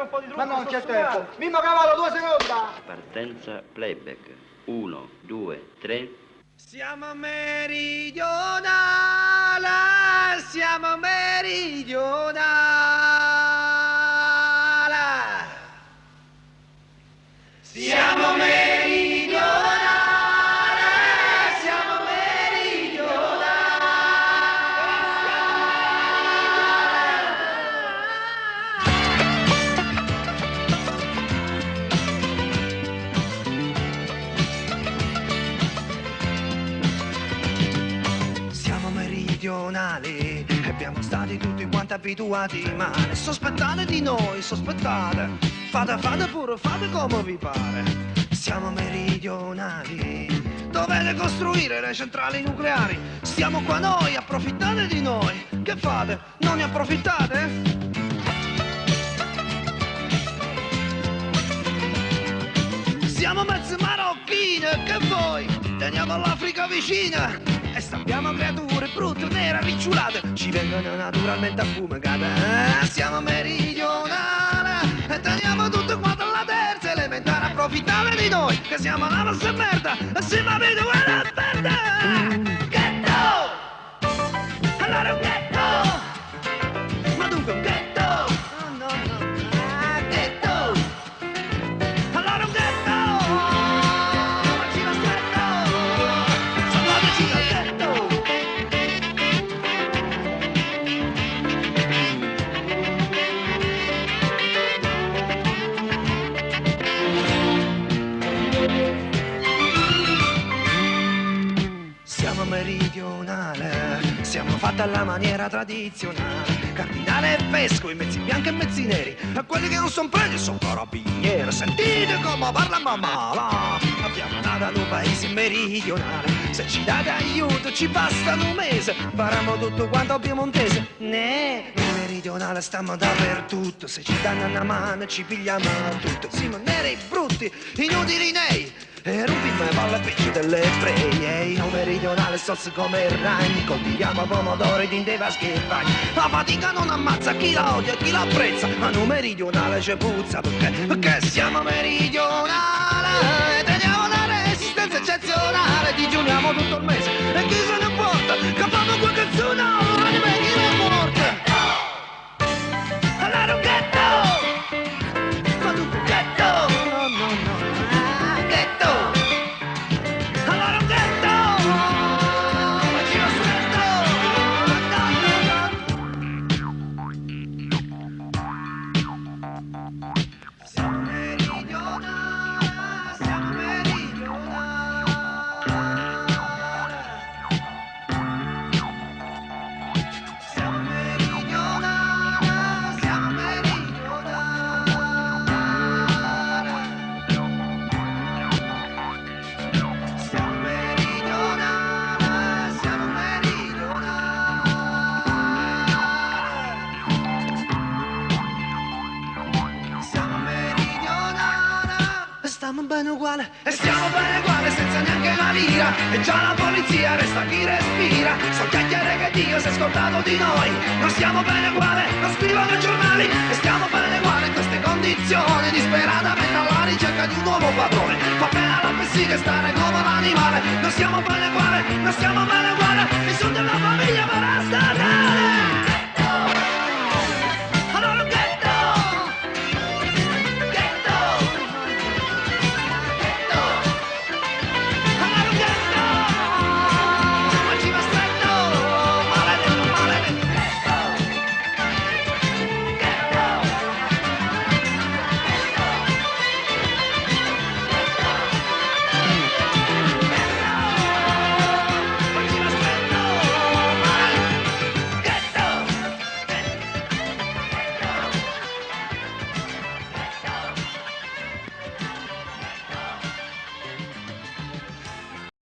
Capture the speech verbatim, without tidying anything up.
un po' di trucco. Ma non c'è tempo. Mimmo Cavallo, due secondi. Partenza playback. Uno, due, tre. Siamo meridionali, siamo meridionali. Siamo meridionali, siamo meridionali. Siamo meridionali, abbiamo stati tutti quanti abituati, ma ne sospettate di noi, sospettate. Fate, fate pure, fate come vi pare. Siamo meridionali, dovete costruire le centrali nucleari. Stiamo qua noi, approfittate di noi. Che fate? Non ne approfittate? Siamo mezze marocchine, che voi? Teniamo l'Africa vicina e stampiamo creature brutte, nere, ricciolate. Ci vengono naturalmente a fumegate. Eh, siamo meridionali e teniamo tutte quante alla terza elementare. Approfittate di noi, che siamo la vostra merda. E se mi avete quella merda, ghetto! Allora un ghetto! Ma dunque un ghetto! No, no, no, ah, ghetto! Allora un ghetto! Ma ci va stretto! Salvateci dal ghetto! Siamo meridionale, siamo fatti alla maniera tradizionale. Cardinale e vescovi, mezzi bianchi e mezzi neri. E quelli che non son preti sono carabinieri. Sentite come parla mamma là. Abbiamo nato in un paese meridionale. Se ci date aiuto ci basta un mese. Faremo tutto quanto piemontese. Ne, meridionale stiamo dappertutto. Se ci danno una mano ci pigliamo tutto. Siamo neri brutti, inutili nei. E rubiamo le palle picce delle ebrei. E in un meridionale sos come i ragni. Coltiviamo pomodori di vasche e bagni. La fatica non ammazza chi la odia e chi la apprezza. Ma in un meridionale c'è puzza. Perché? Perché siamo meridionali e teniamo una resistenza eccezionale. Digiuniamo tutto il mese e chi se ne importa? Capiamo quel canzone, anime chi la morte. Allora un ghetto! Ma tu un ghetto! No, no, no. Stiamo bene uguale e stiamo bene uguale senza neanche una lira. E già la polizia resta chi respira. So chiacchiere che Dio si è scordato di noi. Non stiamo bene uguale, lo scrivono i giornali. E stiamo bene uguale in queste condizioni. Disperatamente alla ricerca di un nuovo padrone. Fa pena la pessiga stare come l'animale. Non stiamo bene uguale, non stiamo bene uguale. I soldi della famiglia per statale.